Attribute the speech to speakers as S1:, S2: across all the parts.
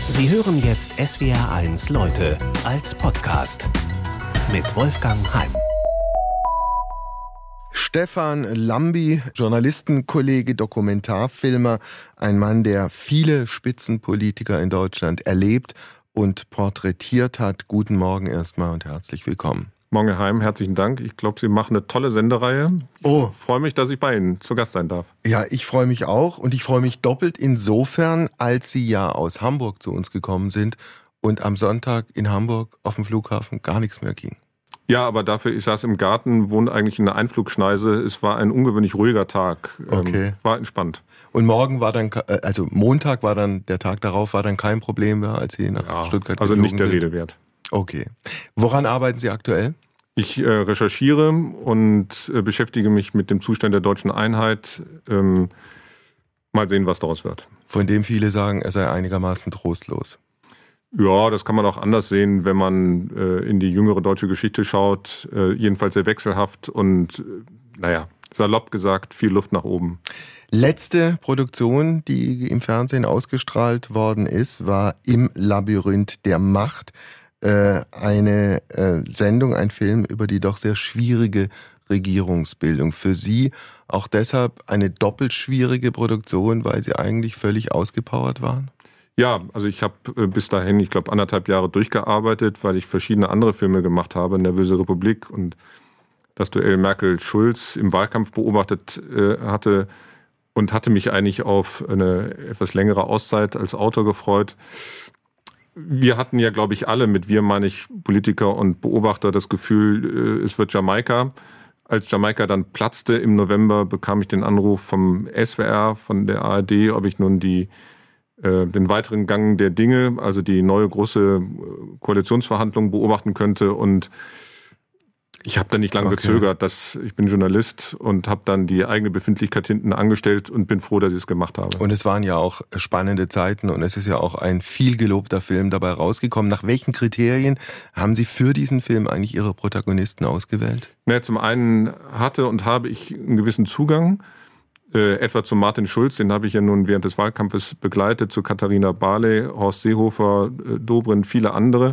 S1: Sie hören jetzt SWR1 Leute als Podcast mit Wolfgang Heim.
S2: Stefan Lambi, Journalistenkollege, Dokumentarfilmer, ein Mann, der viele Spitzenpolitiker in Deutschland erlebt und porträtiert hat. Guten Morgen erstmal und herzlich willkommen.
S3: Morgen, Herr Heim, herzlichen Dank. Ich glaube, Sie machen eine tolle Sendereihe. Ich freue mich, dass ich bei Ihnen zu Gast sein darf.
S2: Ja, ich freue mich auch und ich freue mich doppelt insofern, als Sie ja aus Hamburg zu uns gekommen sind und am Sonntag in Hamburg auf dem Flughafen gar nichts mehr ging.
S3: Ja, aber dafür, ich saß im Garten, wohne eigentlich in der Einflugschneise. Es war ein ungewöhnlich ruhiger Tag.
S2: Okay.
S3: War entspannt.
S2: Und morgen war dann, also Montag war dann, der Tag darauf war dann kein Problem mehr, als Sie nach Stuttgart geflogen sind?
S3: Also nicht der Rede wert.
S2: Okay. Woran arbeiten Sie aktuell?
S3: Ich recherchiere und beschäftige mich mit dem Zustand der deutschen Einheit. Mal sehen, was daraus wird.
S2: Von dem viele sagen, er sei einigermaßen trostlos.
S3: Ja, das kann man auch anders sehen, wenn man in die jüngere deutsche Geschichte schaut. Jedenfalls sehr wechselhaft und, salopp gesagt, viel Luft nach oben.
S2: Letzte Produktion, die im Fernsehen ausgestrahlt worden ist, war Im Labyrinth der Macht. Eine Sendung, ein Film über die doch sehr schwierige Regierungsbildung. Für Sie auch deshalb eine doppelt schwierige Produktion, weil Sie eigentlich völlig ausgepowert waren?
S3: Ja, also ich habe bis dahin, ich glaube, 1,5 Jahre durchgearbeitet, weil ich verschiedene andere Filme gemacht habe, Nervöse Republik und das Duell Merkel-Schulz im Wahlkampf beobachtet hatte und hatte mich eigentlich auf eine etwas längere Auszeit als Autor gefreut. Wir hatten ja, glaube ich, alle, mit wir meine ich Politiker und Beobachter, das Gefühl, es wird Jamaika. Als Jamaika dann platzte im November, bekam ich den Anruf vom SWR, von der ARD, ob ich nun den weiteren Gang der Dinge, also die neue große Koalitionsverhandlung beobachten könnte. Und ich habe dann nicht lange gezögert. Ich bin Journalist und habe dann die eigene Befindlichkeit hinten angestellt und bin froh, dass ich es gemacht habe.
S2: Und es waren ja auch spannende Zeiten und es ist ja auch ein viel gelobter Film dabei rausgekommen. Nach welchen Kriterien haben Sie für diesen Film eigentlich Ihre Protagonisten ausgewählt?
S3: Zum einen hatte und habe ich einen gewissen Zugang, etwa zu Martin Schulz, den habe ich ja nun während des Wahlkampfes begleitet, zu Katharina Barley, Horst Seehofer, Dobrindt, viele andere.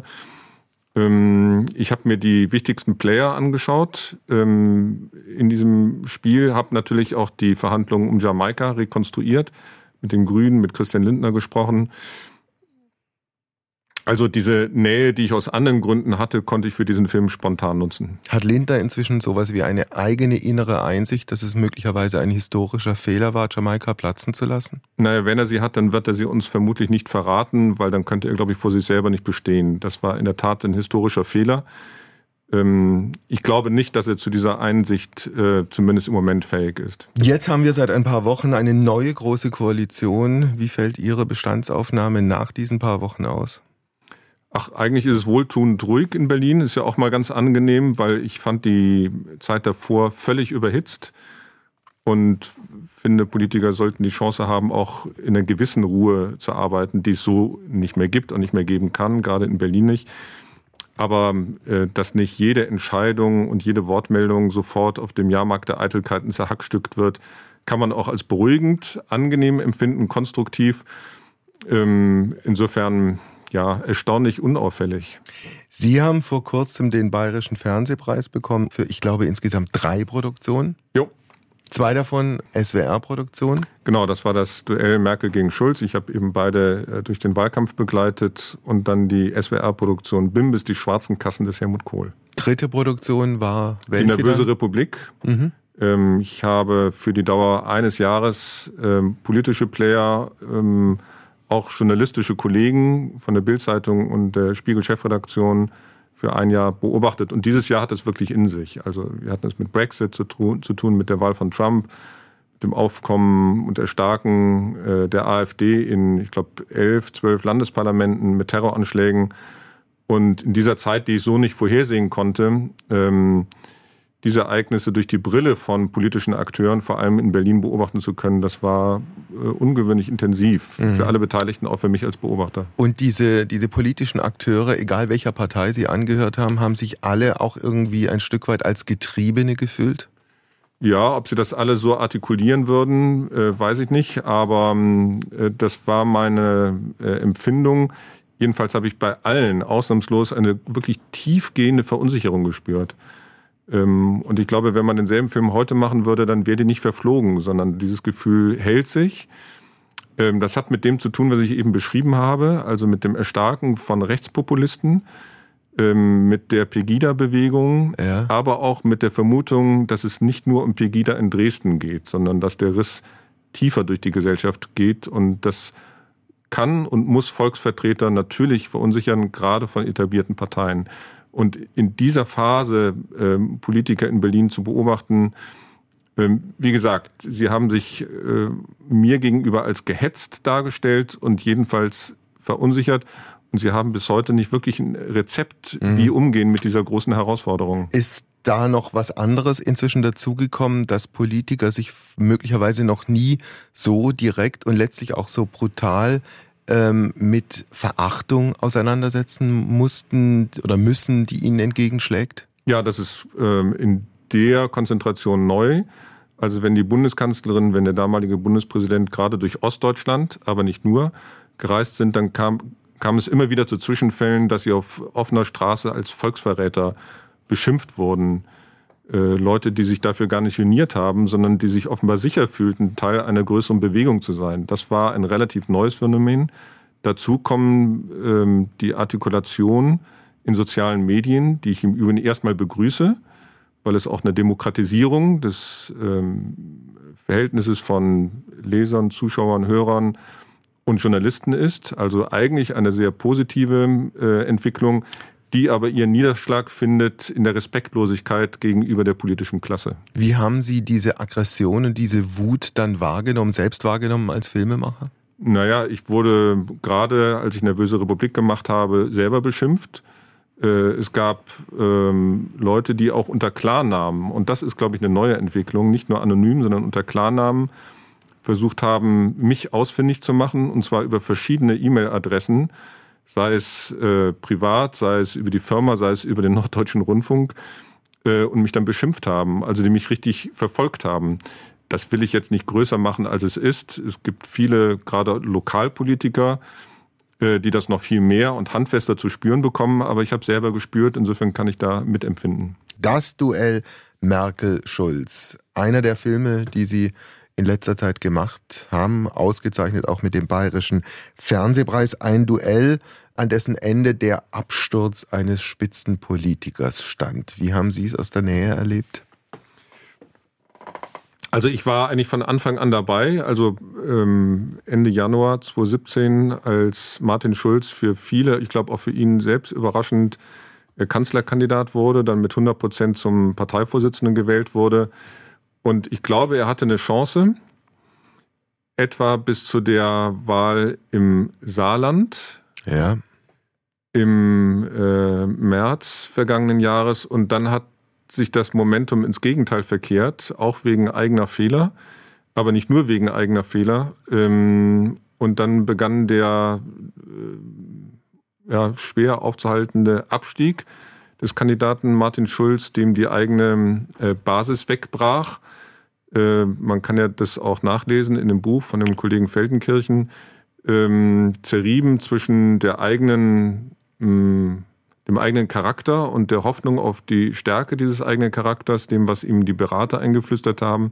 S3: Ich habe mir die wichtigsten Player angeschaut in diesem Spiel, habe natürlich auch die Verhandlungen um Jamaika rekonstruiert, mit den Grünen, mit Christian Lindner gesprochen. Also diese Nähe, die ich aus anderen Gründen hatte, konnte ich für diesen Film spontan nutzen.
S2: Hat Lindner inzwischen sowas wie eine eigene innere Einsicht, dass es möglicherweise ein historischer Fehler war, Jamaika platzen zu lassen?
S3: Naja, wenn er sie hat, dann wird er sie uns vermutlich nicht verraten, weil dann könnte er, glaube ich, vor sich selber nicht bestehen. Das war in der Tat ein historischer Fehler. Ich glaube nicht, dass er zu dieser Einsicht zumindest im Moment fähig ist.
S2: Jetzt haben wir seit ein paar Wochen eine neue große Koalition. Wie fällt Ihre Bestandsaufnahme nach diesen paar Wochen aus?
S3: Ach, eigentlich ist es wohltuend ruhig in Berlin. Ist ja auch mal ganz angenehm, weil ich fand die Zeit davor völlig überhitzt und finde, Politiker sollten die Chance haben, auch in einer gewissen Ruhe zu arbeiten, die es so nicht mehr gibt und nicht mehr geben kann, gerade in Berlin nicht. Aber dass nicht jede Entscheidung und jede Wortmeldung sofort auf dem Jahrmarkt der Eitelkeiten zerhackstückt wird, kann man auch als beruhigend, angenehm empfinden, konstruktiv. Insofern erstaunlich unauffällig.
S2: Sie haben vor kurzem den Bayerischen Fernsehpreis bekommen für, ich glaube, insgesamt 3 Produktionen.
S3: Jo.
S2: 2 davon SWR-Produktionen.
S3: Genau, das war das Duell Merkel gegen Schulz. Ich habe eben beide durch den Wahlkampf begleitet und dann die SWR-Produktion Bimbis, die schwarzen Kassen des Helmut Kohl. 3.
S2: Produktion war welche?
S3: Die Nervöse Republik. Mhm. Ich habe für die Dauer eines Jahres politische Player, auch journalistische Kollegen von der Bild-Zeitung und der Spiegel-Chefredaktion für ein Jahr beobachtet. Und dieses Jahr hat es wirklich in sich. Also wir hatten es mit Brexit zu tun, mit der Wahl von Trump, mit dem Aufkommen und Erstarken der AfD in, ich glaube, 11, 12 Landesparlamenten, mit Terroranschlägen. Und in dieser Zeit, die ich so nicht vorhersehen konnte, diese Ereignisse durch die Brille von politischen Akteuren, vor allem in Berlin, beobachten zu können, das war ungewöhnlich intensiv für alle Beteiligten, auch für mich als Beobachter.
S2: Und diese politischen Akteure, egal welcher Partei sie angehört haben, haben sich alle auch irgendwie ein Stück weit als Getriebene gefühlt?
S3: Ja, ob sie das alle so artikulieren würden, weiß ich nicht. Aber das war meine Empfindung. Jedenfalls habe ich bei allen ausnahmslos eine wirklich tiefgehende Verunsicherung gespürt. Und ich glaube, wenn man denselben Film heute machen würde, dann wäre die nicht verflogen, sondern dieses Gefühl hält sich. Das hat mit dem zu tun, was ich eben beschrieben habe, also mit dem Erstarken von Rechtspopulisten, mit der Pegida-Bewegung, ja, aber auch mit der Vermutung, dass es nicht nur um Pegida in Dresden geht, sondern dass der Riss tiefer durch die Gesellschaft geht. Und das kann und muss Volksvertreter natürlich verunsichern, gerade von etablierten Parteien. Und in dieser Phase Politiker in Berlin zu beobachten, wie gesagt, sie haben sich mir gegenüber als gehetzt dargestellt und jedenfalls verunsichert. Und sie haben bis heute nicht wirklich ein Rezept, wie umgehen mit dieser großen Herausforderung.
S2: Ist da noch was anderes inzwischen dazugekommen, dass Politiker sich möglicherweise noch nie so direkt und letztlich auch so brutal mit Verachtung auseinandersetzen mussten oder müssen, die ihnen entgegenschlägt?
S3: Ja, das ist in der Konzentration neu. Also wenn die Bundeskanzlerin, wenn der damalige Bundespräsident gerade durch Ostdeutschland, aber nicht nur, gereist sind, dann kam es immer wieder zu Zwischenfällen, dass sie auf offener Straße als Volksverräter beschimpft wurden. Leute, die sich dafür gar nicht geniert haben, sondern die sich offenbar sicher fühlten, Teil einer größeren Bewegung zu sein. Das war ein relativ neues Phänomen. Dazu kommen die Artikulation in sozialen Medien, die ich im Übrigen erstmal begrüße, weil es auch eine Demokratisierung des Verhältnisses von Lesern, Zuschauern, Hörern und Journalisten ist. Also eigentlich eine sehr positive Entwicklung, die aber ihren Niederschlag findet in der Respektlosigkeit gegenüber der politischen Klasse.
S2: Wie haben Sie diese Aggression und diese Wut dann wahrgenommen, selbst wahrgenommen als Filmemacher?
S3: Naja, ich wurde gerade, als ich Nervöse Republik gemacht habe, selber beschimpft. Es gab Leute, die auch unter Klarnamen, und das ist, glaube ich, eine neue Entwicklung, nicht nur anonym, sondern unter Klarnamen versucht haben, mich ausfindig zu machen, und zwar über verschiedene E-Mail-Adressen, sei es privat, sei es über die Firma, sei es über den Norddeutschen Rundfunk, und mich dann beschimpft haben, also die mich richtig verfolgt haben. Das will ich jetzt nicht größer machen, als es ist. Es gibt viele, gerade Lokalpolitiker, die das noch viel mehr und handfester zu spüren bekommen, aber ich habe es selber gespürt, insofern kann ich da mitempfinden.
S2: Das Duell Merkel-Schulz, einer der Filme, die Sie in letzter Zeit gemacht haben, ausgezeichnet auch mit dem Bayerischen Fernsehpreis. Ein Duell, an dessen Ende der Absturz eines Spitzenpolitikers stand. Wie haben Sie es aus der Nähe erlebt?
S3: Also ich war eigentlich von Anfang an dabei, also Ende Januar 2017, als Martin Schulz für viele, ich glaube auch für ihn selbst überraschend, Kanzlerkandidat wurde, dann mit 100% zum Parteivorsitzenden gewählt wurde. Und ich glaube, er hatte eine Chance, etwa bis zu der Wahl im Saarland,
S2: ja,
S3: im März vergangenen Jahres. Und dann hat sich das Momentum ins Gegenteil verkehrt, auch wegen eigener Fehler, aber nicht nur wegen eigener Fehler. Und dann begann der schwer aufzuhaltende Abstieg des Kandidaten Martin Schulz, dem die eigene Basis wegbrach. Man kann ja das auch nachlesen in dem Buch von dem Kollegen Feldenkirchen, zerrieben zwischen dem eigenen Charakter und der Hoffnung auf die Stärke dieses eigenen Charakters, dem, was ihm die Berater eingeflüstert haben.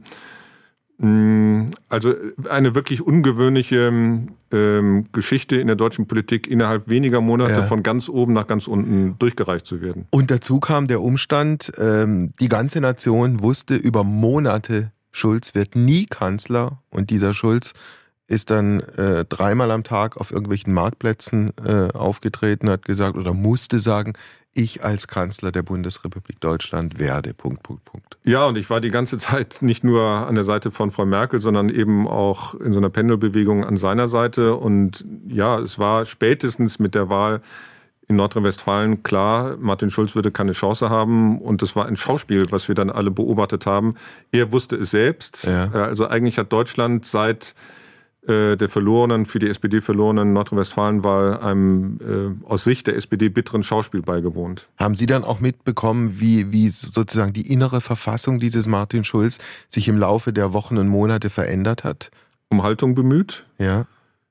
S3: Also eine wirklich ungewöhnliche Geschichte in der deutschen Politik, innerhalb weniger Monate von ganz oben nach ganz unten durchgereicht zu werden.
S2: Und dazu kam der Umstand, die ganze Nation wusste über Monate, Schulz wird nie Kanzler, und dieser Schulz ist dann 3-mal am Tag auf irgendwelchen Marktplätzen aufgetreten, hat gesagt oder musste sagen, ich als Kanzler der Bundesrepublik Deutschland werde, ...
S3: Ja, und ich war die ganze Zeit nicht nur an der Seite von Frau Merkel, sondern eben auch in so einer Pendelbewegung an seiner Seite. Und ja, es war spätestens mit der Wahl in Nordrhein-Westfalen klar, Martin Schulz würde keine Chance haben. Und das war ein Schauspiel, was wir dann alle beobachtet haben. Er wusste es selbst. Ja. Also eigentlich hat Deutschland seit der für die SPD verlorenen Nordrhein-Westfalen-Wahl einem aus Sicht der SPD bitteren Schauspiel beigewohnt.
S2: Haben Sie dann auch mitbekommen, wie sozusagen die innere Verfassung dieses Martin Schulz sich im Laufe der Wochen und Monate verändert hat?
S3: Um Haltung bemüht.
S2: Ja.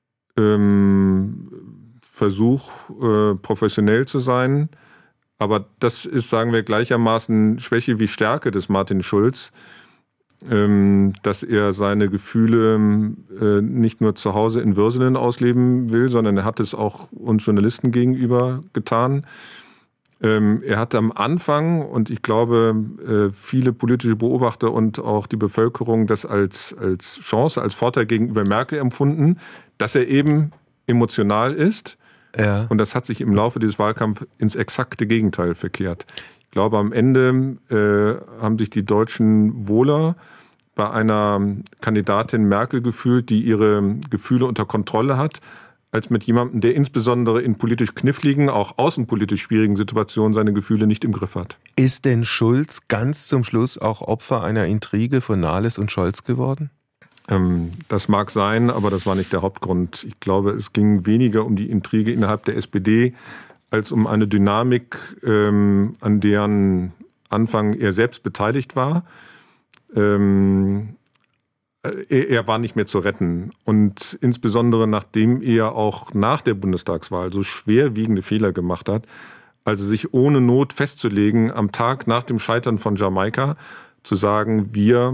S3: Versuch, professionell zu sein. Aber das ist, sagen wir, gleichermaßen Schwäche wie Stärke des Martin Schulz, dass er seine Gefühle nicht nur zu Hause in Würselen ausleben will, sondern er hat es auch uns Journalisten gegenüber getan. Er hatte am Anfang, und ich glaube, viele politische Beobachter und auch die Bevölkerung das als Chance, als Vorteil gegenüber Merkel empfunden, dass er eben emotional ist.
S2: Ja.
S3: Und das hat sich im Laufe dieses Wahlkampfs ins exakte Gegenteil verkehrt. Ich glaube, am Ende haben sich die Deutschen wohler bei einer Kandidatin Merkel gefühlt, die ihre Gefühle unter Kontrolle hat, als mit jemandem, der insbesondere in politisch kniffligen, auch außenpolitisch schwierigen Situationen seine Gefühle nicht im Griff hat.
S2: Ist denn Schulz ganz zum Schluss auch Opfer einer Intrige von Nahles und Scholz geworden?
S3: Das mag sein, aber das war nicht der Hauptgrund. Ich glaube, es ging weniger um die Intrige innerhalb der SPD, als um eine Dynamik, an deren Anfang er selbst beteiligt war. Er war nicht mehr zu retten. Und insbesondere nachdem er auch nach der Bundestagswahl so schwerwiegende Fehler gemacht hat, also sich ohne Not festzulegen, am Tag nach dem Scheitern von Jamaika zu sagen, wir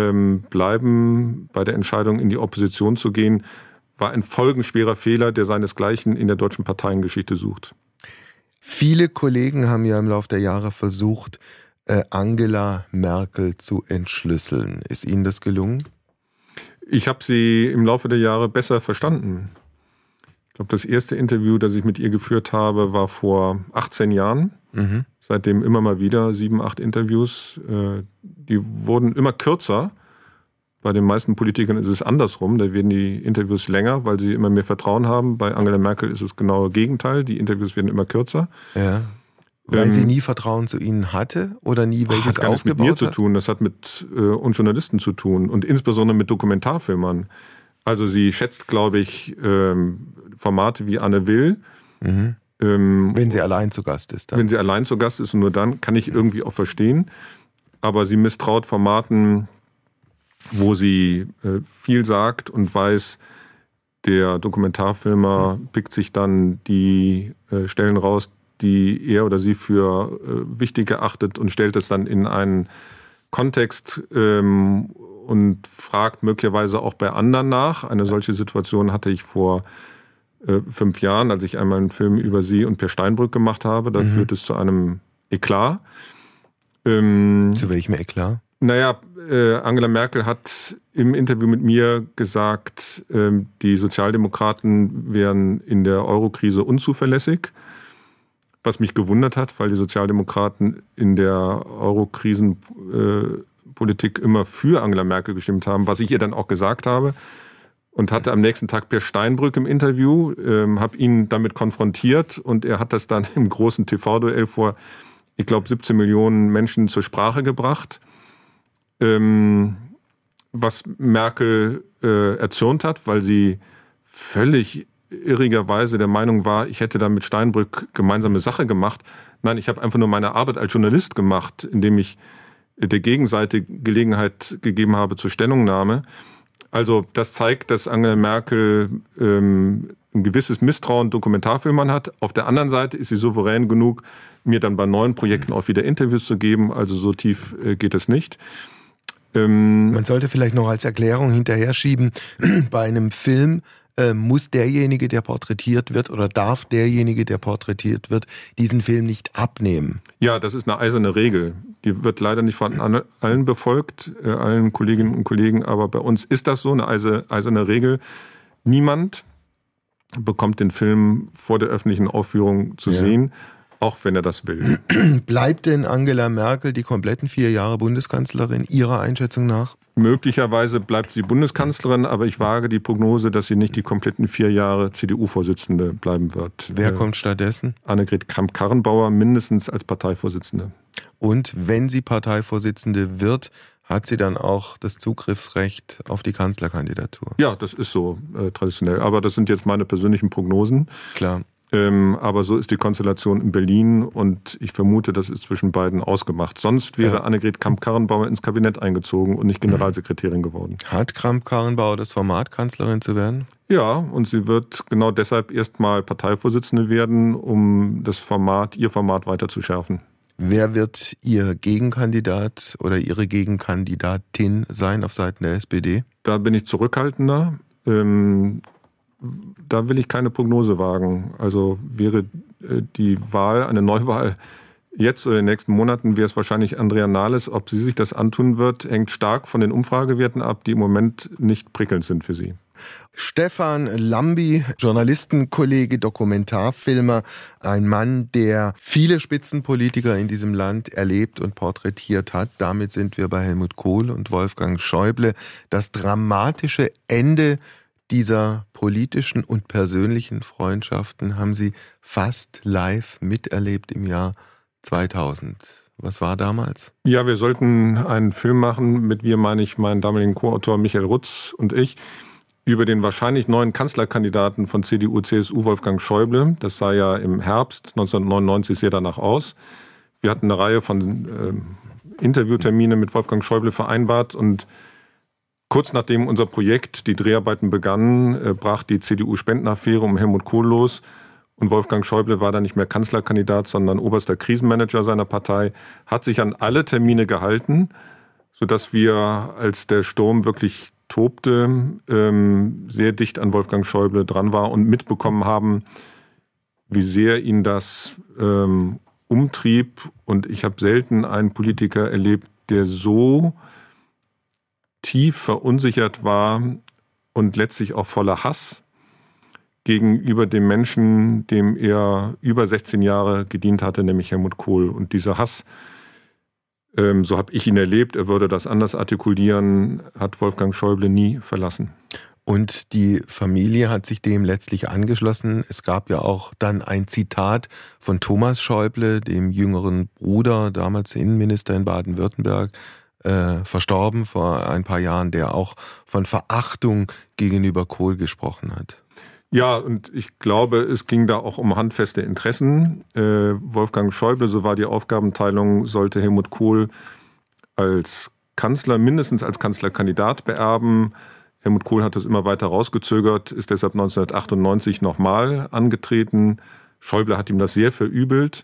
S3: bleiben bei der Entscheidung, in die Opposition zu gehen, war ein folgenschwerer Fehler, der seinesgleichen in der deutschen Parteiengeschichte sucht.
S2: Viele Kollegen haben ja im Laufe der Jahre versucht, Angela Merkel zu entschlüsseln. Ist Ihnen das gelungen?
S3: Ich habe sie im Laufe der Jahre besser verstanden. Ich glaube, das erste Interview, das ich mit ihr geführt habe, war vor 18 Jahren. Mhm. Seitdem immer mal wieder 7, 8 Interviews. Die wurden immer kürzer. Bei den meisten Politikern ist es andersrum. Da werden die Interviews länger, weil sie immer mehr Vertrauen haben. Bei Angela Merkel ist es genau das Gegenteil. Die Interviews werden immer kürzer.
S2: Ja. Weil sie nie Vertrauen zu Ihnen hatte oder nie welches
S3: aufgebaut hat? Das hat mit mir zu tun. Das hat mit uns Journalisten zu tun und insbesondere mit Dokumentarfilmern. Also sie schätzt, glaube ich, Formate wie Anne Will.
S2: Mhm. Wenn sie allein zu Gast ist. Dann.
S3: Wenn sie allein zu Gast ist und nur dann, kann ich irgendwie auch verstehen. Aber sie misstraut Formaten, wo sie viel sagt und weiß, der Dokumentarfilmer pickt sich dann die Stellen raus, die er oder sie für wichtig erachtet und stellt es dann in einen Kontext und fragt möglicherweise auch bei anderen nach. Eine solche Situation hatte ich vor 5 Jahren, als ich einmal einen Film über sie und Per Steinbrück gemacht habe. Da führt es zu einem Eklat.
S2: Zu welchem Eklat?
S3: Naja, Angela Merkel hat im Interview mit mir gesagt, die Sozialdemokraten wären in der Eurokrise unzuverlässig. Was mich gewundert hat, weil die Sozialdemokraten in der Eurokrisenpolitik immer für Angela Merkel gestimmt haben, was ich ihr dann auch gesagt habe. Und hatte am nächsten Tag Per Steinbrück im Interview, habe ihn damit konfrontiert und er hat das dann im großen TV-Duell vor, ich glaube, 17 Millionen Menschen zur Sprache gebracht, was Merkel erzürnt hat, weil sie völlig irrigerweise der Meinung war, ich hätte da mit Steinbrück gemeinsame Sache gemacht. Nein, ich habe einfach nur meine Arbeit als Journalist gemacht, indem ich der Gegenseite Gelegenheit gegeben habe zur Stellungnahme. Also das zeigt, dass Angela Merkel ein gewisses Misstrauen Dokumentarfilmern hat. Auf der anderen Seite ist sie souverän genug, mir dann bei neuen Projekten auch wieder Interviews zu geben. Also so tief geht es nicht.
S2: Man sollte vielleicht noch als Erklärung hinterher schieben, bei einem Film muss derjenige, der porträtiert wird, oder darf derjenige, der porträtiert wird, diesen Film nicht abnehmen.
S3: Ja, das ist eine eiserne Regel. Die wird leider nicht von allen befolgt, allen Kolleginnen und Kollegen, aber bei uns ist das so, eine eiserne Regel. Niemand bekommt den Film vor der öffentlichen Aufführung zu sehen, auch wenn er das will.
S2: Bleibt denn Angela Merkel die kompletten 4 Jahre Bundeskanzlerin Ihrer Einschätzung nach?
S3: Möglicherweise bleibt sie Bundeskanzlerin, aber ich wage die Prognose, dass sie nicht die kompletten 4 Jahre CDU-Vorsitzende bleiben wird.
S2: Wer kommt stattdessen?
S3: Annegret Kramp-Karrenbauer, mindestens als Parteivorsitzende.
S2: Und wenn sie Parteivorsitzende wird, hat sie dann auch das Zugriffsrecht auf die Kanzlerkandidatur.
S3: Ja, das ist so traditionell. Aber das sind jetzt meine persönlichen Prognosen.
S2: Klar.
S3: Aber so ist die Konstellation in Berlin und ich vermute, das ist zwischen beiden ausgemacht. Sonst wäre Annegret Kramp-Karrenbauer ins Kabinett eingezogen und nicht Generalsekretärin geworden.
S2: Hat Kramp-Karrenbauer das Format, Kanzlerin zu werden?
S3: Ja, und sie wird genau deshalb erstmal Parteivorsitzende werden, um ihr Format weiter zu schärfen.
S2: Wer wird Ihr Gegenkandidat oder Ihre Gegenkandidatin sein auf Seiten der SPD?
S3: Da bin ich zurückhaltender. Da will ich keine Prognose wagen. Also wäre die Wahl, eine Neuwahl jetzt oder in den nächsten Monaten, wäre es wahrscheinlich Andrea Nahles. Ob sie sich das antun wird, hängt stark von den Umfragewerten ab, die im Moment nicht prickelnd sind für sie.
S2: Stefan Lambi, Journalistenkollege, Dokumentarfilmer, ein Mann, der viele Spitzenpolitiker in diesem Land erlebt und porträtiert hat. Damit sind wir bei Helmut Kohl und Wolfgang Schäuble. Das dramatische Ende dieser politischen und persönlichen Freundschaften haben Sie fast live miterlebt im Jahr 2000. Was war damals?
S3: Ja, wir sollten einen Film machen, mit wir meine ich meinen damaligen Co-Autor Michael Rutz und ich, über den wahrscheinlich neuen Kanzlerkandidaten von CDU, CSU, Wolfgang Schäuble. Das sah ja im Herbst 1999 sehr danach aus. Wir hatten eine Reihe von Interviewtermine mit Wolfgang Schäuble vereinbart und kurz nachdem unser Projekt, die Dreharbeiten begannen, brach die CDU-Spendenaffäre um Helmut Kohl los und Wolfgang Schäuble war dann nicht mehr Kanzlerkandidat, sondern oberster Krisenmanager seiner Partei, hat sich an alle Termine gehalten, sodass wir, als der Sturm wirklich tobte, sehr dicht an Wolfgang Schäuble dran war und mitbekommen haben, wie sehr ihn das umtrieb. Und ich habe selten einen Politiker erlebt, der so tief verunsichert war und letztlich auch voller Hass gegenüber dem Menschen, dem er über 16 Jahre gedient hatte, nämlich Helmut Kohl. Und dieser Hass, so habe ich ihn erlebt, er würde das anders artikulieren, hat Wolfgang Schäuble nie verlassen.
S2: Und die Familie hat sich dem letztlich angeschlossen. Es gab ja auch dann ein Zitat von Thomas Schäuble, dem jüngeren Bruder, damals Innenminister in Baden-Württemberg, verstorben vor ein paar Jahren, der auch von Verachtung gegenüber Kohl gesprochen hat.
S3: Ja, und ich glaube, es ging da auch um handfeste Interessen. Wolfgang Schäuble, so war die Aufgabenteilung, sollte Helmut Kohl als Kanzler, mindestens als Kanzlerkandidat beerben. Helmut Kohl hat das immer weiter rausgezögert, ist deshalb 1998 nochmal angetreten. Schäuble hat ihm das sehr verübelt.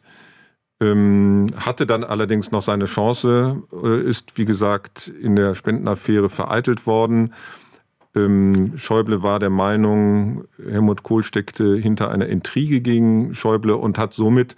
S3: Hatte dann allerdings noch seine Chance, ist, wie gesagt, in der Spendenaffäre vereitelt worden. Schäuble war der Meinung, Helmut Kohl steckte hinter einer Intrige gegen Schäuble und hat somit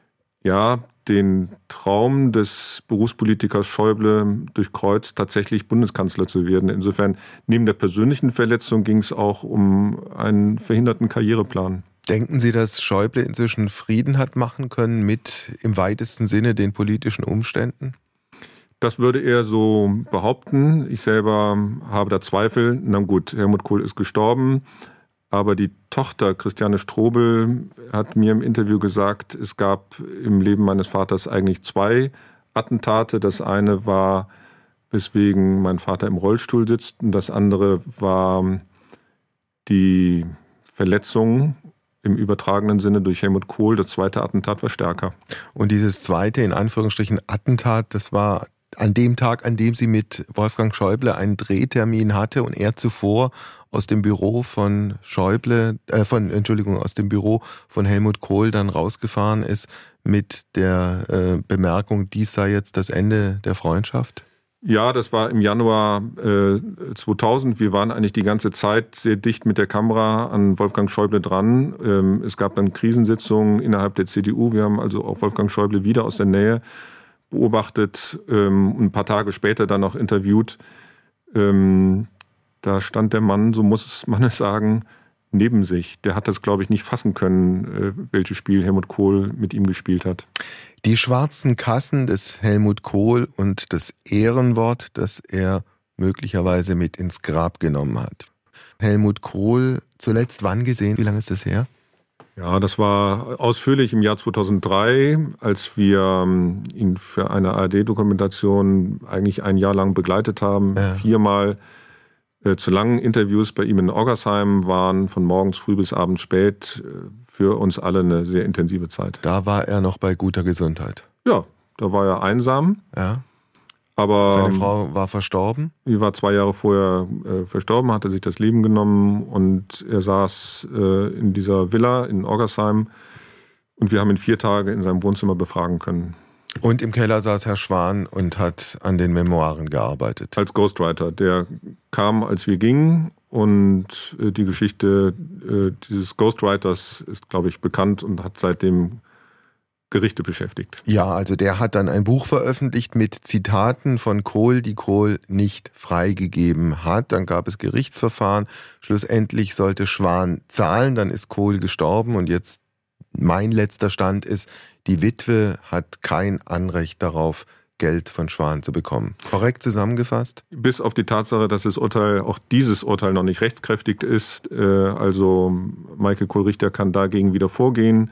S3: den Traum des Berufspolitikers Schäuble durchkreuzt, tatsächlich Bundeskanzler zu werden. Insofern, neben der persönlichen Verletzung ging es auch um einen verhinderten Karriereplan.
S2: Denken Sie, dass Schäuble inzwischen Frieden hat machen können mit im weitesten Sinne den politischen Umständen?
S3: Das würde er so behaupten. Ich selber habe da Zweifel. Na gut, Helmut Kohl ist gestorben. Aber die Tochter Christiane Strobel hat mir im Interview gesagt, es gab im Leben meines Vaters eigentlich 2 Attentate. Das eine war, weswegen mein Vater im Rollstuhl sitzt. Und das andere war die Verletzung im übertragenen Sinne durch Helmut Kohl. Das zweite Attentat war stärker.
S2: Und dieses zweite, in Anführungsstrichen, Attentat, das war an dem Tag, an dem sie mit Wolfgang Schäuble einen Drehtermin hatte und er zuvor aus dem Büro von aus dem Büro von Helmut Kohl dann rausgefahren ist mit der Bemerkung, dies sei jetzt das Ende der Freundschaft?
S3: Ja, das war im Januar 2000. Wir waren eigentlich die ganze Zeit sehr dicht mit der Kamera an Wolfgang Schäuble dran. Es gab dann Krisensitzungen innerhalb der CDU. Wir haben also auch Wolfgang Schäuble wieder aus der Nähe beobachtet, ein paar Tage später dann noch interviewt. Da stand der Mann, so muss man es sagen, neben sich. Der hat das, glaube ich, nicht fassen können, welches Spiel Helmut Kohl mit ihm gespielt hat.
S2: Die schwarzen Kassen des Helmut Kohl und das Ehrenwort, das er möglicherweise mit ins Grab genommen hat. Helmut Kohl zuletzt wann gesehen? Wie lange ist das her?
S3: Ja, das war ausführlich im Jahr 2003, als wir ihn für eine ARD-Dokumentation eigentlich ein Jahr lang begleitet haben. Ja. 4-mal zu langen Interviews bei ihm in Oggersheim waren, von morgens früh bis abends spät, für uns alle eine sehr intensive Zeit.
S2: Da war er noch bei guter Gesundheit?
S3: Ja, da war er einsam.
S2: Ja.
S3: Aber
S2: seine Frau war verstorben?
S3: Sie war 2 Jahre vorher verstorben, hatte sich das Leben genommen und er saß in dieser Villa in Oggersheim und wir haben ihn 4 Tage in seinem Wohnzimmer befragen können.
S2: Und im Keller saß Herr Schwan und hat an den Memoiren gearbeitet?
S3: Als Ghostwriter. Der kam, als wir gingen und die Geschichte dieses Ghostwriters ist, glaube ich, bekannt und hat seitdem Gerichte beschäftigt.
S2: Ja, also der hat dann ein Buch veröffentlicht mit Zitaten von Kohl, die Kohl nicht freigegeben hat. Dann gab es Gerichtsverfahren. Schlussendlich sollte Schwan zahlen, dann ist Kohl gestorben und jetzt mein letzter Stand ist, die Witwe hat kein Anrecht darauf, Geld von Schwan zu bekommen. Korrekt zusammengefasst?
S3: Bis auf die Tatsache, dass das Urteil, auch dieses Urteil noch nicht rechtskräftig ist. Also Maike Kohl-Richter kann dagegen wieder vorgehen.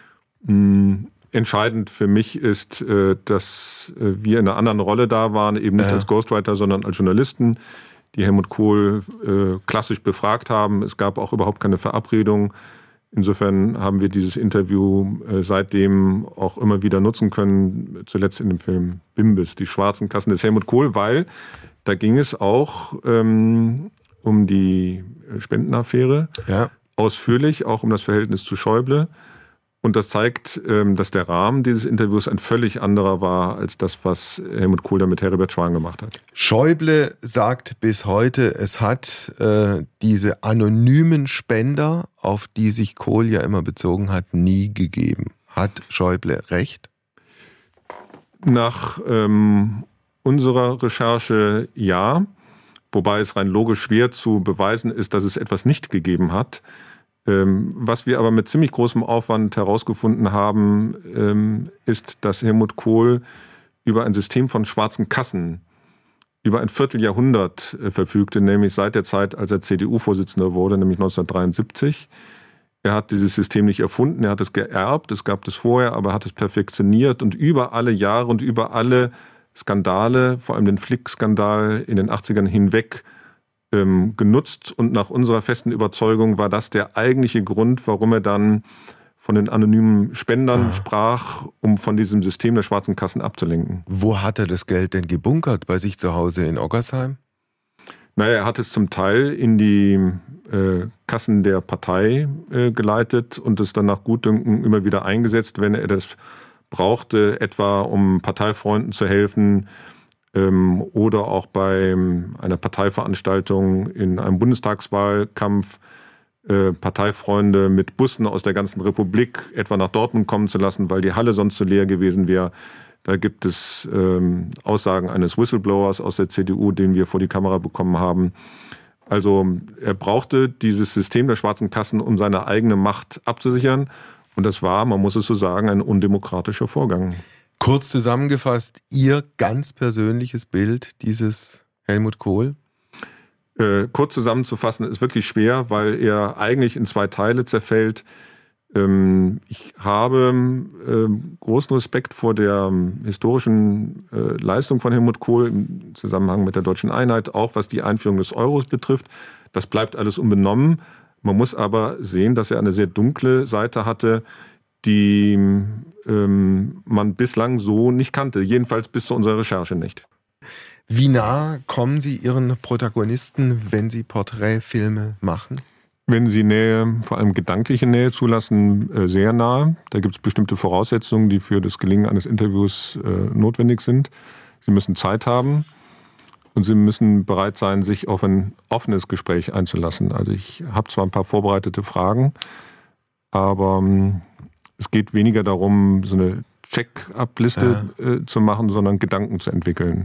S3: Entscheidend für mich ist, dass wir in einer anderen Rolle da waren, eben nicht als Ghostwriter, sondern als Journalisten, die Helmut Kohl klassisch befragt haben. Es gab auch überhaupt keine Verabredung. Insofern haben wir dieses Interview seitdem auch immer wieder nutzen können, zuletzt in dem Film Bimbis, die schwarzen Kassen des Helmut Kohl, weil da ging es auch um die Spendenaffäre, ausführlich, auch um das Verhältnis zu Schäuble. Und das zeigt, dass der Rahmen dieses Interviews ein völlig anderer war als das, was Helmut Kohl da mit Heribert Schwan gemacht hat.
S2: Schäuble sagt bis heute, es hat diese anonymen Spender, auf die sich Kohl ja immer bezogen hat, nie gegeben. Hat Schäuble recht?
S3: Nach unserer Recherche ja, wobei es rein logisch schwer zu beweisen ist, dass es etwas nicht gegeben hat. Was wir aber mit ziemlich großem Aufwand herausgefunden haben, ist, dass Helmut Kohl über ein System von schwarzen Kassen über ein Vierteljahrhundert verfügte, nämlich seit der Zeit, als er CDU-Vorsitzender wurde, nämlich 1973. Er hat dieses System nicht erfunden, er hat es geerbt, es gab es vorher, aber er hat es perfektioniert und über alle Jahre und über alle Skandale, vor allem den Flick-Skandal in den 80ern hinweg, genutzt und nach unserer festen Überzeugung war das der eigentliche Grund, warum er dann von den anonymen Spendern sprach, um von diesem System der schwarzen Kassen abzulenken.
S2: Wo hat er das Geld denn gebunkert? Bei sich zu Hause in Oggersheim?
S3: Naja, er hat es zum Teil in die Kassen der Partei geleitet und es dann nach Gutdünken immer wieder eingesetzt, wenn er das brauchte, etwa um Parteifreunden zu helfen, oder auch bei einer Parteiveranstaltung in einem Bundestagswahlkampf Parteifreunde mit Bussen aus der ganzen Republik etwa nach Dortmund kommen zu lassen, weil die Halle sonst zu leer gewesen wäre. Da gibt es Aussagen eines Whistleblowers aus der CDU, den wir vor die Kamera bekommen haben. Also er brauchte dieses System der schwarzen Kassen, um seine eigene Macht abzusichern. Und das war, man muss es so sagen, ein undemokratischer Vorgang.
S2: Kurz zusammengefasst, Ihr ganz persönliches Bild dieses Helmut Kohl?
S3: Kurz zusammenzufassen ist wirklich schwer, weil er eigentlich in 2 Teile zerfällt. Ich habe großen Respekt vor der historischen Leistung von Helmut Kohl im Zusammenhang mit der deutschen Einheit, auch was die Einführung des Euros betrifft. Das bleibt alles unbenommen. Man muss aber sehen, dass er eine sehr dunkle Seite hatte, die man bislang so nicht kannte, jedenfalls bis zu unserer Recherche nicht.
S2: Wie nah kommen Sie Ihren Protagonisten, wenn Sie Porträtfilme machen?
S3: Wenn Sie Nähe, vor allem gedankliche Nähe zulassen, sehr nah. Da gibt es bestimmte Voraussetzungen, die für das Gelingen eines Interviews notwendig sind. Sie müssen Zeit haben und Sie müssen bereit sein, sich auf ein offenes Gespräch einzulassen. Also ich habe zwar ein paar vorbereitete Fragen, aber es geht weniger darum, so eine Check-up-Liste zu machen, sondern Gedanken zu entwickeln.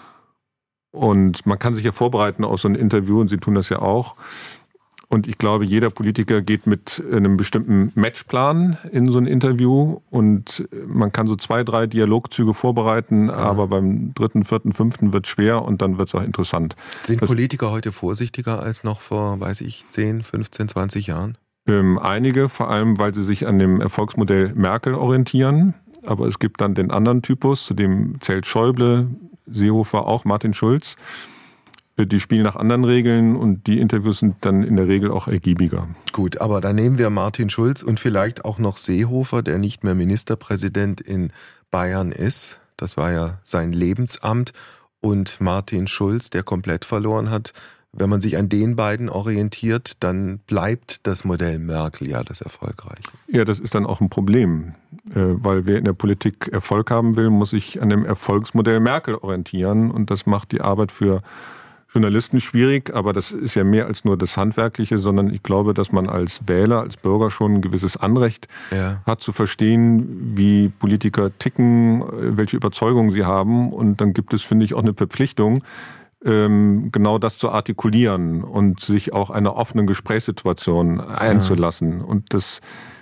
S3: Und man kann sich ja vorbereiten auf so ein Interview, und Sie tun das ja auch. Und ich glaube, jeder Politiker geht mit einem bestimmten Matchplan in so ein Interview und man kann so 2, 3 Dialogzüge vorbereiten, aber beim 3., 4., 5. wird es schwer und dann wird es auch interessant.
S2: Sind Politiker heute vorsichtiger als noch vor, 10, 15, 20 Jahren?
S3: Einige, vor allem, weil sie sich an dem Erfolgsmodell Merkel orientieren. Aber es gibt dann den anderen Typus, zu dem zählt Schäuble, Seehofer, auch Martin Schulz. Die spielen nach anderen Regeln und die Interviews sind dann in der Regel auch ergiebiger.
S2: Gut, aber dann nehmen wir Martin Schulz und vielleicht auch noch Seehofer, der nicht mehr Ministerpräsident in Bayern ist. Das war ja sein Lebensamt. Und Martin Schulz, der komplett verloren hat. Wenn man sich an den beiden orientiert, dann bleibt das Modell Merkel ja das erfolgreiche.
S3: Ja, das ist dann auch ein Problem, weil wer in der Politik Erfolg haben will, muss sich an dem Erfolgsmodell Merkel orientieren und das macht die Arbeit für Journalisten schwierig, aber das ist ja mehr als nur das Handwerkliche, sondern ich glaube, dass man als Wähler, als Bürger schon ein gewisses Anrecht hat zu verstehen, wie Politiker ticken, welche Überzeugungen sie haben und dann gibt es, finde ich, auch eine Verpflichtung, genau das zu artikulieren und sich auch einer offenen Gesprächssituation einzulassen. Und das,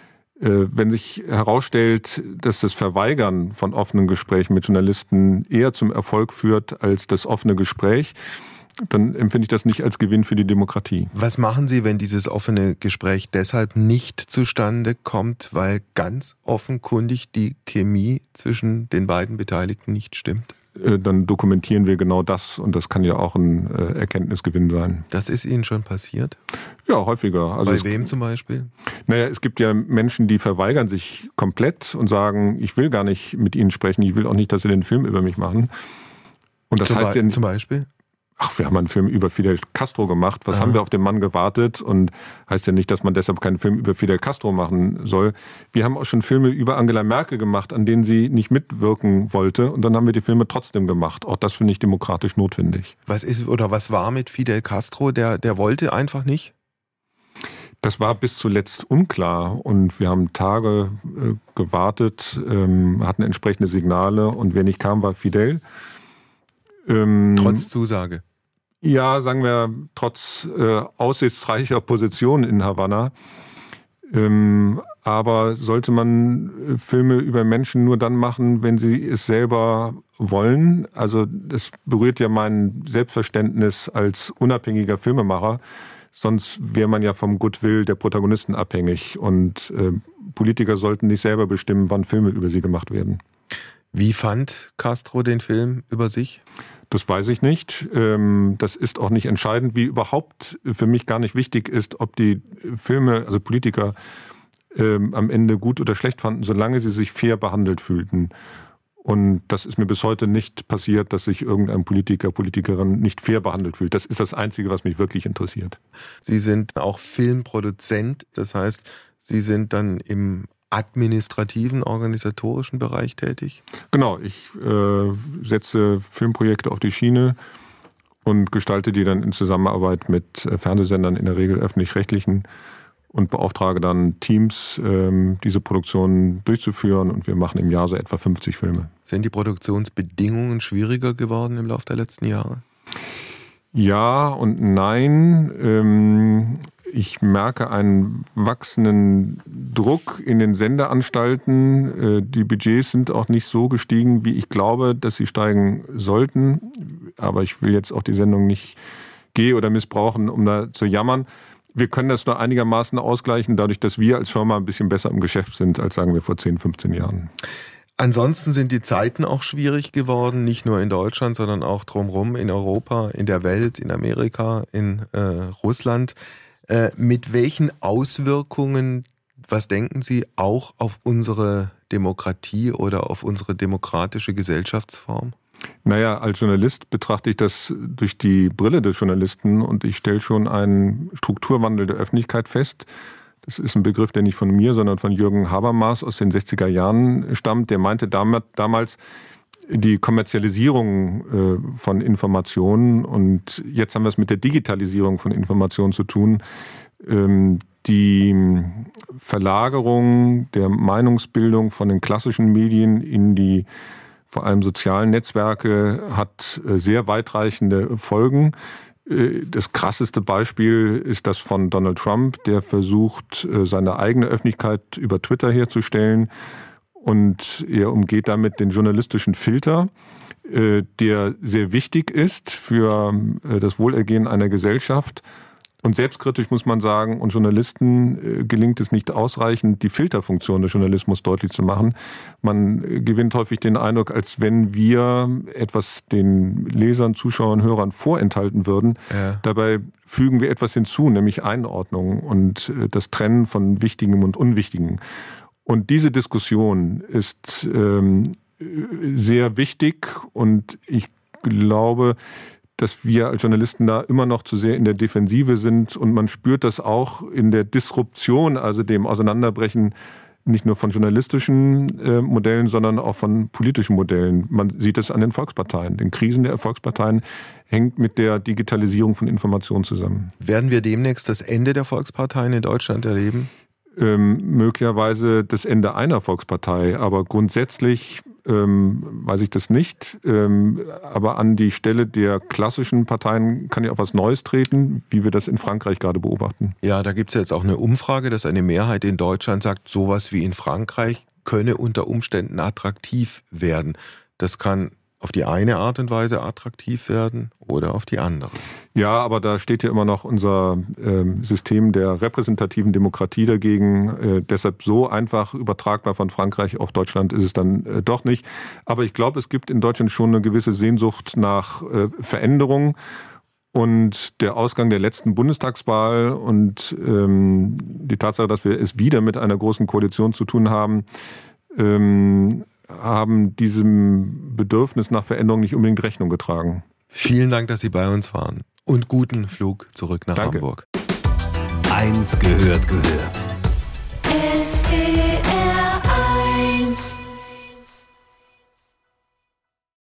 S3: wenn sich herausstellt, dass das Verweigern von offenen Gesprächen mit Journalisten eher zum Erfolg führt als das offene Gespräch, dann empfinde ich das nicht als Gewinn für die Demokratie.
S2: Was machen Sie, wenn dieses offene Gespräch deshalb nicht zustande kommt, weil ganz offenkundig die Chemie zwischen den beiden Beteiligten nicht stimmt?
S3: Dann dokumentieren wir genau das und das kann ja auch ein Erkenntnisgewinn sein.
S2: Das ist Ihnen schon passiert?
S3: Ja, häufiger. Also
S2: bei wem zum Beispiel?
S3: Naja, es gibt ja Menschen, die verweigern sich komplett und sagen, ich will gar nicht mit Ihnen sprechen, ich will auch nicht, dass Sie den Film über mich machen. Und das heißt ja
S2: zum Beispiel?
S3: Ach, wir haben einen Film über Fidel Castro gemacht. Was haben wir auf den Mann gewartet? Und heißt ja nicht, dass man deshalb keinen Film über Fidel Castro machen soll. Wir haben auch schon Filme über Angela Merkel gemacht, an denen sie nicht mitwirken wollte. Und dann haben wir die Filme trotzdem gemacht. Auch das finde ich demokratisch notwendig.
S2: Was war mit Fidel Castro? Der wollte einfach nicht?
S3: Das war bis zuletzt unklar. Und wir haben Tage gewartet, hatten entsprechende Signale. Und wer nicht kam, war Fidel.
S2: Trotz Zusage?
S3: Ja, sagen wir, trotz aussichtsreicher Position in Havanna. Aber sollte man Filme über Menschen nur dann machen, wenn sie es selber wollen? Also das berührt ja mein Selbstverständnis als unabhängiger Filmemacher. Sonst wäre man ja vom Goodwill der Protagonisten abhängig. Und Politiker sollten nicht selber bestimmen, wann Filme über sie gemacht werden.
S2: Wie fand Castro den Film über sich?
S3: Das weiß ich nicht. Das ist auch nicht entscheidend, wie überhaupt für mich gar nicht wichtig ist, ob die Filme, also Politiker, am Ende gut oder schlecht fanden, solange sie sich fair behandelt fühlten. Und das ist mir bis heute nicht passiert, dass sich irgendein Politiker, Politikerin nicht fair behandelt fühlt. Das ist das Einzige, was mich wirklich interessiert.
S2: Sie sind auch Filmproduzent, das heißt, Sie sind dann im administrativen, organisatorischen Bereich tätig?
S3: Genau, ich setze Filmprojekte auf die Schiene und gestalte die dann in Zusammenarbeit mit Fernsehsendern, in der Regel öffentlich-rechtlichen, und beauftrage dann Teams, diese Produktionen durchzuführen und wir machen im Jahr so etwa 50 Filme.
S2: Sind die Produktionsbedingungen schwieriger geworden im Laufe der letzten Jahre?
S3: Ja und nein. Ich merke einen wachsenden Druck in den Sendeanstalten. Die Budgets sind auch nicht so gestiegen, wie ich glaube, dass sie steigen sollten. Aber ich will jetzt auch die Sendung nicht oder missbrauchen, um da zu jammern. Wir können das nur einigermaßen ausgleichen, dadurch, dass wir als Firma ein bisschen besser im Geschäft sind, als sagen wir vor 10, 15 Jahren.
S2: Ansonsten sind die Zeiten auch schwierig geworden, nicht nur in Deutschland, sondern auch drumherum in Europa, in der Welt, in Amerika, in Russland. Mit welchen Auswirkungen, was denken Sie, auch auf unsere Demokratie oder auf unsere demokratische Gesellschaftsform?
S3: Naja, als Journalist betrachte ich das durch die Brille des Journalisten und ich stelle schon einen Strukturwandel der Öffentlichkeit fest. Das ist ein Begriff, der nicht von mir, sondern von Jürgen Habermas aus den 60er Jahren stammt. Der meinte damals die Kommerzialisierung von Informationen und jetzt haben wir es mit der Digitalisierung von Informationen zu tun. Die Verlagerung der Meinungsbildung von den klassischen Medien in die vor allem sozialen Netzwerke hat sehr weitreichende Folgen. Das krasseste Beispiel ist das von Donald Trump, der versucht, seine eigene Öffentlichkeit über Twitter herzustellen. Und er umgeht damit den journalistischen Filter, der sehr wichtig ist für das Wohlergehen einer Gesellschaft. Und selbstkritisch muss man sagen, und Journalisten gelingt es nicht ausreichend, die Filterfunktion des Journalismus deutlich zu machen. Man gewinnt häufig den Eindruck, als wenn wir etwas den Lesern, Zuschauern, Hörern vorenthalten würden. Ja. Dabei fügen wir etwas hinzu, nämlich Einordnung und das Trennen von Wichtigem und Unwichtigem. Und diese Diskussion ist sehr wichtig und ich glaube, dass wir als Journalisten da immer noch zu sehr in der Defensive sind und man spürt das auch in der Disruption, also dem Auseinanderbrechen nicht nur von journalistischen Modellen, sondern auch von politischen Modellen. Man sieht es an den Volksparteien. Den Krisen der Volksparteien hängt mit der Digitalisierung von Informationen zusammen.
S2: Werden wir demnächst das Ende der Volksparteien in Deutschland erleben?
S3: Möglicherweise das Ende einer Volkspartei, aber grundsätzlich weiß ich das nicht. Aber an die Stelle der klassischen Parteien kann ja auch was Neues treten, wie wir das in Frankreich gerade beobachten.
S2: Ja, da gibt es jetzt auch eine Umfrage, dass eine Mehrheit in Deutschland sagt, sowas wie in Frankreich könne unter Umständen attraktiv werden. Das kann auf die eine Art und Weise attraktiv werden oder auf die andere.
S3: Ja, aber da steht ja immer noch unser System der repräsentativen Demokratie dagegen. Deshalb so einfach übertragbar von Frankreich auf Deutschland ist es dann doch nicht. Aber ich glaube, es gibt in Deutschland schon eine gewisse Sehnsucht nach Veränderung. Und der Ausgang der letzten Bundestagswahl und die Tatsache, dass wir es wieder mit einer großen Koalition zu tun haben, haben diesem Bedürfnis nach Veränderung nicht unbedingt Rechnung getragen.
S2: Vielen Dank, dass Sie bei uns waren und guten Flug zurück nach Hamburg.
S1: Eins gehört.